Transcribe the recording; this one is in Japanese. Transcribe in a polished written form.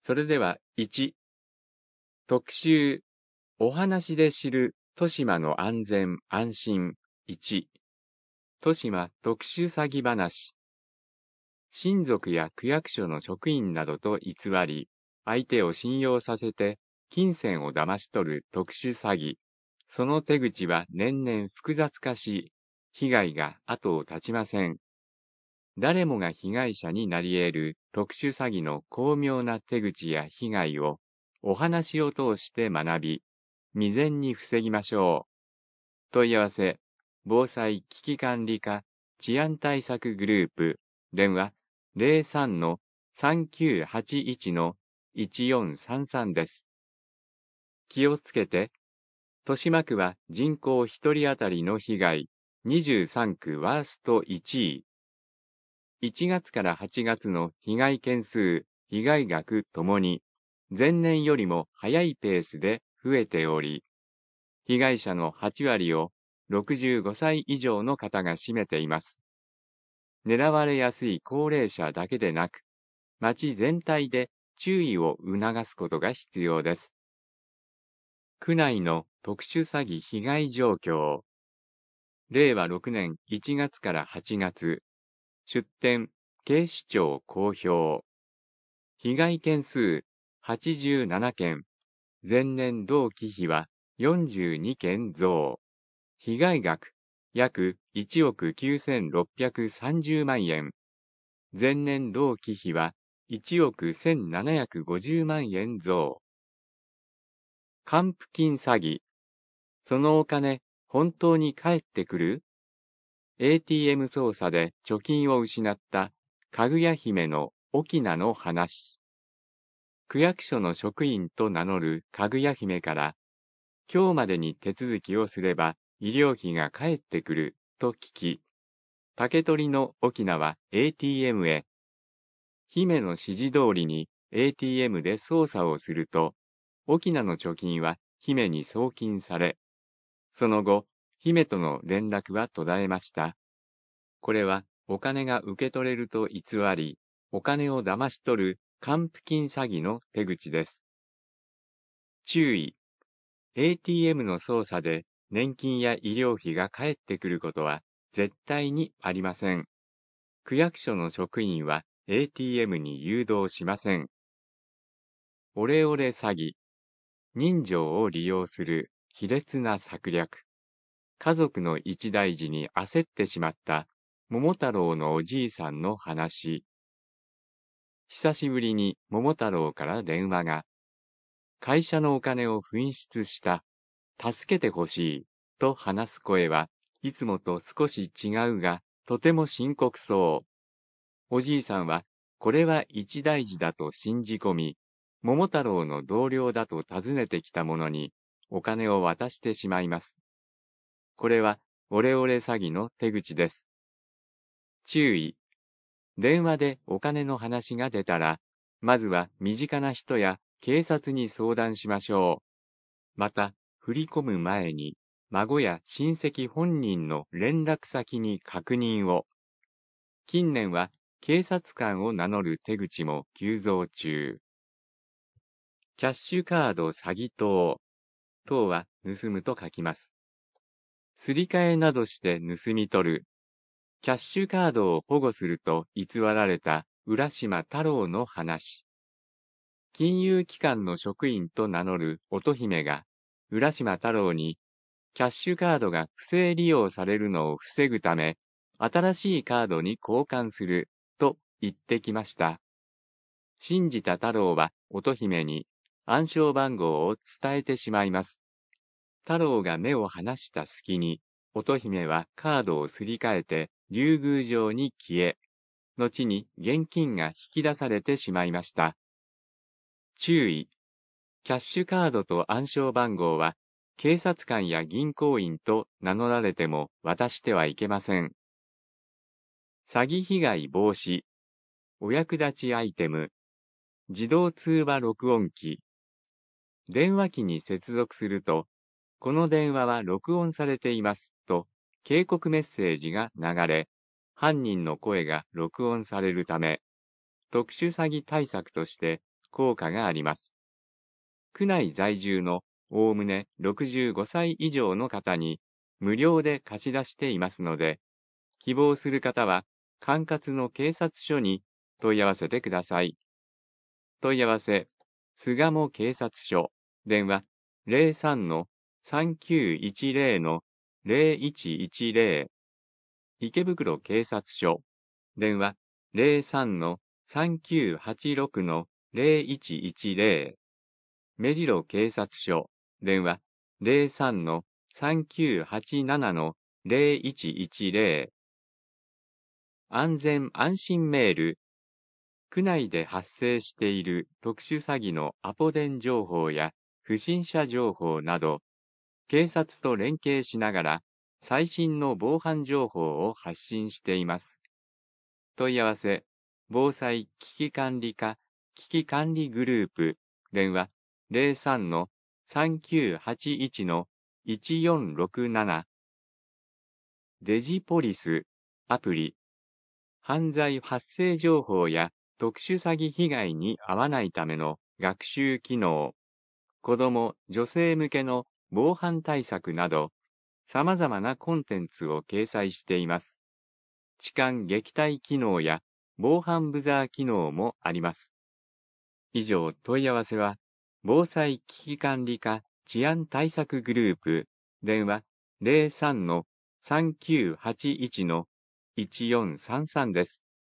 それでは1、特集、お話で知る豊島の安全安心1、豊島特殊詐欺話。親族や区役所の職員などと偽り、相手を信用させて金銭を騙し取る特殊詐欺。その手口は年々複雑化し、被害が後を絶ちません。誰もが被害者になり得る特殊詐欺の巧妙な手口や被害をお話を通して学び、未然に防ぎましょう。問い合わせ、防災危機管理課治安対策グループ、電話03-3981-1433です。気をつけて、豊島区は人口1人当たりの被害23区ワースト1位。1月から8月の被害件数、被害額ともに前年よりも早いペースで増えており、被害者の8割を65歳以上の方が占めています。狙われやすい高齢者だけでなく、町全体で注意を促すことが必要です。区内の特殊詐欺被害状況。令和6年1月から8月、出典、警視庁公表。被害件数87件、前年同期比は42件増。被害額約1億9630万円。前年同期比は1億1750万円増。還付金詐欺。そのお金、本当に返ってくる？ ATM 操作で貯金を失ったかぐや姫の翁の話。区役所の職員と名乗るかぐや姫から、今日までに手続きをすれば医療費が返ってくると聞き、竹取の翁は ATM へ。姫の指示通りに ATM で操作をすると、翁の貯金は姫に送金され、その後、姫との連絡は途絶えました。これはお金が受け取れると偽り、お金を騙し取る還付金詐欺の手口です。注意。ATM の操作で年金や医療費が返ってくることは絶対にありません。区役所の職員は ATM に誘導しません。オレオレ詐欺。人情を利用する卑劣な策略。家族の一大事に焦ってしまった桃太郎のおじいさんの話。久しぶりに桃太郎から電話が。会社のお金を紛失した。助けてほしい。と話す声はいつもと少し違うが、とても深刻そう。おじいさんは、これは一大事だと信じ込み、桃太郎の同僚だと尋ねてきた者に、お金を渡してしまいます。これは、オレオレ詐欺の手口です。注意。電話でお金の話が出たら、まずは身近な人や警察に相談しましょう。また、振り込む前に、孫や親戚本人の連絡先に確認を。近年は、警察官を名乗る手口も急増中。キャッシュカード詐欺等。等は盗むと書きます。すり替えなどして盗み取る。キャッシュカードを保護すると偽られた浦島太郎の話。金融機関の職員と名乗る乙姫が、浦島太郎に、キャッシュカードが不正利用されるのを防ぐため、新しいカードに交換する、と言ってきました。信じた太郎は乙姫に暗証番号を伝えてしまいます。太郎が目を離した隙に、乙姫はカードをすり替えて竜宮城に消え、後に現金が引き出されてしまいました。注意。キャッシュカードと暗証番号は、警察官や銀行員と名乗られても渡してはいけません。詐欺被害防止。お役立ちアイテム。自動通話録音機。電話機に接続すると、この電話は録音されていますと警告メッセージが流れ、犯人の声が録音されるため、特殊詐欺対策として効果があります。区内在住のおおむね65歳以上の方に無料で貸し出していますので、希望する方は管轄の警察署に問い合わせてください。問い合わせ、巣鴨警察署、電話03-3910-0110、池袋警察署、電話03-3986-0110、目白警察署、電話03-3987-0110、安全安心メール、区内で発生している特殊詐欺のアポ電情報や不審者情報など、警察と連携しながら最新の防犯情報を発信しています。問い合わせ、防災危機管理課危機管理グループ、電話03-3981-1467、デジポリス、アプリ、犯罪発生情報や特殊詐欺被害に遭わないための学習機能、子ども・女性向けの防犯対策など、様々なコンテンツを掲載しています。痴漢撃退機能や防犯ブザー機能もあります。以上、問い合わせは、防災危機管理課治安対策グループ、電話03-3981-1433です。